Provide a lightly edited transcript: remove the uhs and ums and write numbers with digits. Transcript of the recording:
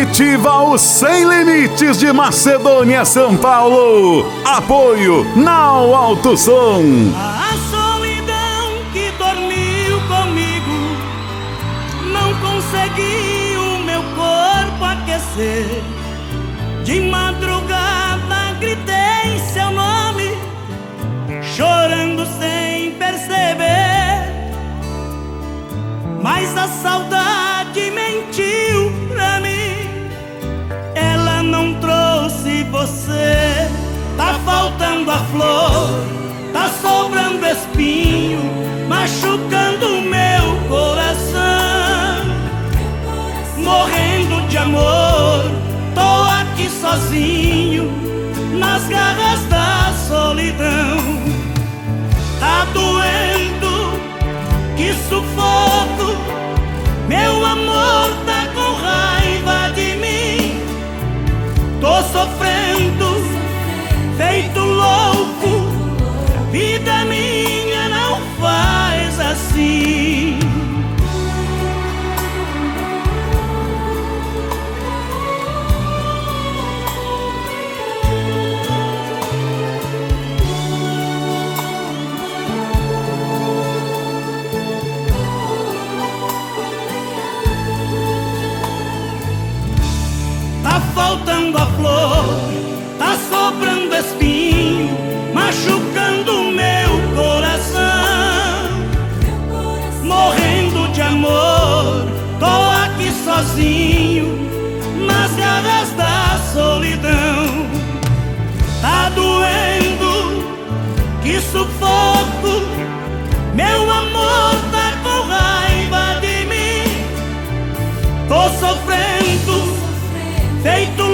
Comitiva Os Sem Limites de Macedônia, São Paulo. Apoio Nau Alto Som. A solidão que dormiu comigo não conseguiu o meu corpo aquecer. De madrugada gritei seu nome, chorando sem perceber. Mas a saudade mentiu pra mim, ela não trouxe você. Tá faltando a flor, tá sobrando espinho, machucando o meu coração. Morrendo de amor, tô aqui sozinho, nas garras da solidão. Tá doendo, que sufoco, meu amor tá com raiva de mim. Tô sofrendo, feito louco, vida minha não faz assim. Tá faltando a flor, tá sobrando espinho, machucando o meu coração. Morrendo de amor, tô aqui sozinho, nas garras da solidão. Tá doendo, que sufoco, meu amor tá com raiva de mim. Tô sofrendo, feito